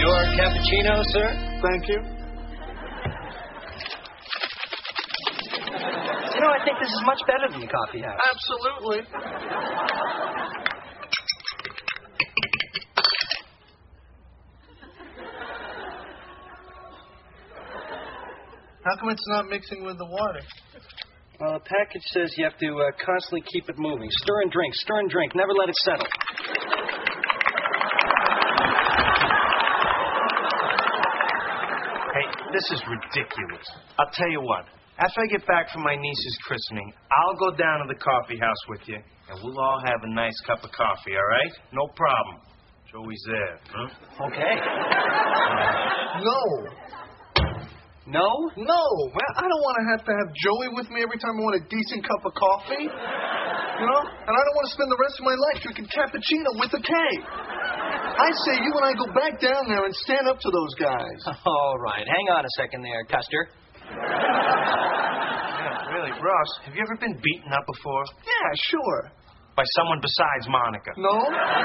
Your cappuccino, sir? Thank you. You know, I think this is much better than the coffee house. Absolutely. How come it's not mixing with the water? Well, the package says you have to constantly keep it moving. Stir and drink, never let it settle. Hey, this is ridiculous. I'll tell you what. After I get back from my niece's christening, I'll go down to the coffee house with you, and we'll all have a nice cup of coffee, all right? No problem. Joey's there, huh? Okay. No. No? No, man, I don't want to have Joey with me every time I want a decent cup of coffee. You know? And I don't want to spend the rest of my life drinking cappuccino with a K. I say you and I go back down there and stand up to those guys. All right. Hang on a second there, Custer. Yeah, really, Ross, have you ever been beaten up before? Yeah, sure. By someone besides Monica? No?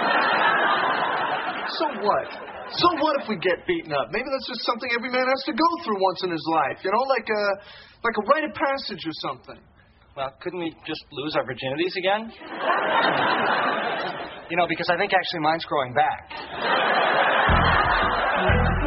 So what? So what if we get beaten up? Maybe that's just something every man has to go through once in his life. You know, like a rite of passage or something. Well, couldn't we just lose our virginities again? You know, because I think actually mine's growing back.